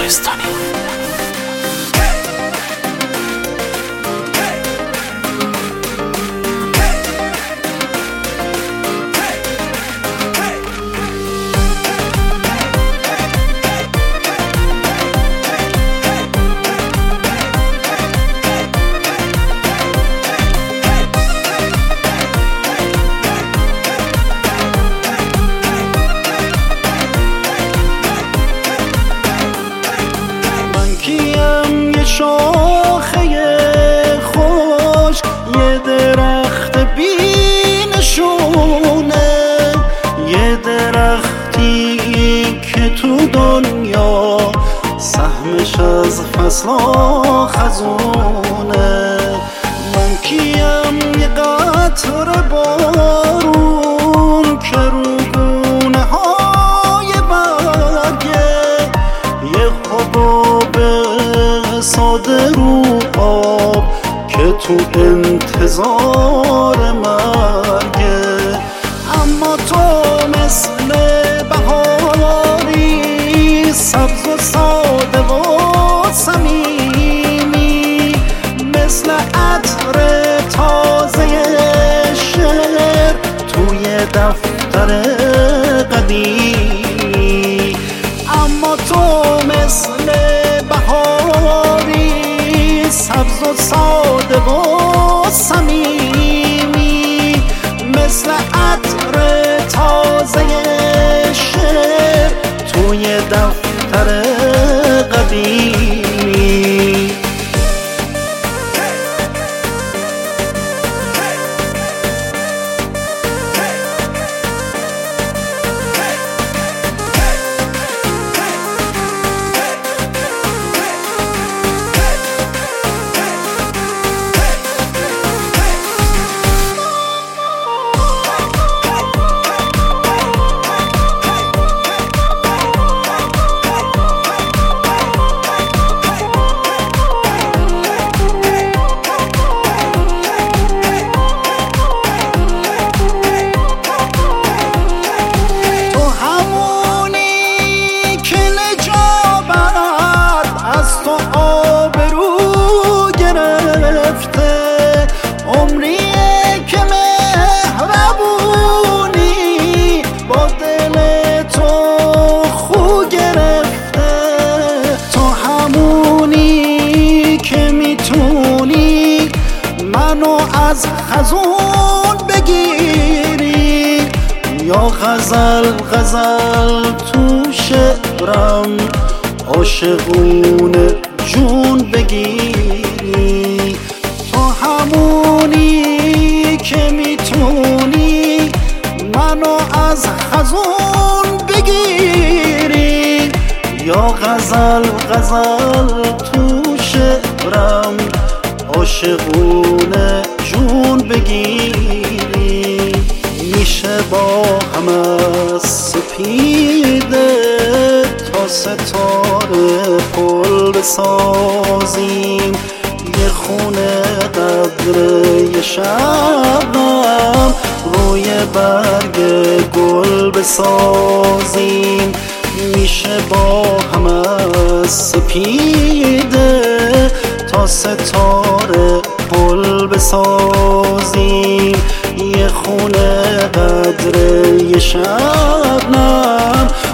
کوهستانی. شاخه خوش یه درخت بی نشونه، یه درختی که تو دنیا سهمش از فصل و خزونه. من کیم یه قطره بارون که رو گونه های برگه، یه حباب ساده رو آب که تو انتظار مرگه. اما تو مثل بهاری سبز و ساده و صمیمی، مثل عطر تازه شعر توی دفتر قدیمی. اما تو مثل بهاری سبز و ساده و صمیمی، مثل عطر تازه شعر توی دفتر قدیمی. منو از خزون بگیری یا غزل غزل تو شعرم عاشقونه جون بگیری. تو همونی که میتونی منو از خزون بگیری یا غزل غزل تو شعرم عاشقونه جون بگیری. میشه با هم از سپیده تا ستاره پل بسازیم، یه خونه قدر یه شبنم روی برگ گل بسازیم. میشه با هم از سپیده تا ستاره پل بسازیم، یه خونه قدر یه شبنم